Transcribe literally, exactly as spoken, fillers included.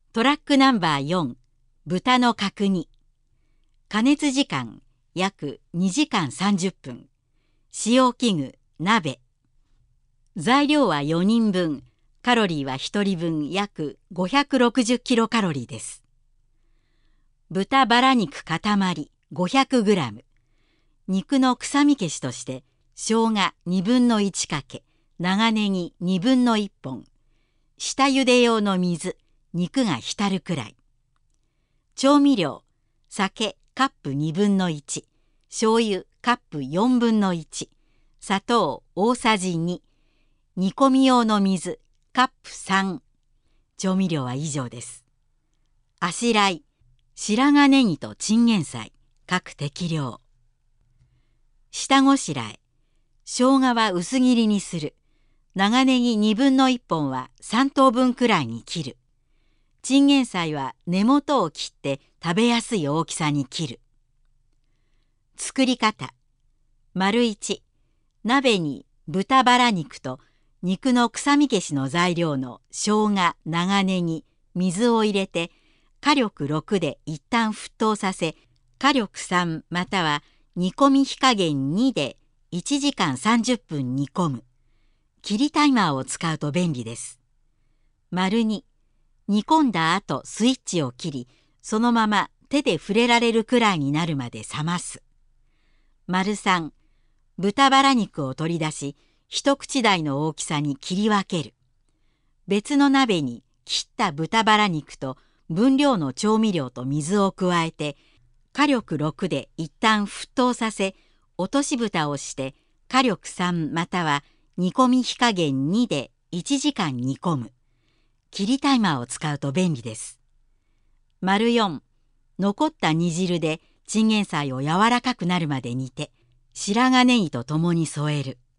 トラックナンバーよん、豚の角煮。加熱時間約にじかんさんじゅっぷん。使用器具、鍋。材料はよにんぶん、カロリーはひとりぶん約ごひゃくろくじゅうキロカロリーです。豚バラ肉塊 ごひゃくグラム。肉の臭み消しとして生姜にぶんのいちかけ、長ネギにぶんのいっぽん、下茹で用の水、肉が浸るくらい。調味料、酒カップにぶんのいち、醤油カップよんぶんのいち、砂糖大さじに、煮込み用の水カップさん。調味料は以上です。あしらい、白髪ネギとチンゲン菜、各適量。下ごしらえ、生姜は薄切りにする。長ネギにぶんのいっぽんはさんとうぶんくらいに切る。チンゲン菜は根元を切って食べやすい大きさに切る。作り方。丸いち、鍋に豚バラ肉と肉の臭み消しの材料の生姜、長ネギ、水を入れて火力ろくで一旦沸騰させ、火力さんまたは煮込み火加減にでいちじかんさんじゅっぷん煮込む。切りタイマーを使うと便利です。丸に、煮込んだ後スイッチを切り、そのまま手で触れられるくらいになるまで冷ます。丸さん、豚バラ肉を取り出し、一口大の大きさに切り分ける。別の鍋に切った豚バラ肉と分量の調味料と水を加えて、火力ろくで一旦沸騰させ、落とし蓋をして火力さんまたは煮込み火加減にでいちじかん煮込む。切りタイマーを使うと便利です。丸よん、残った煮汁でチンゲン菜を柔らかくなるまで煮て、白髪ネギとともに添える。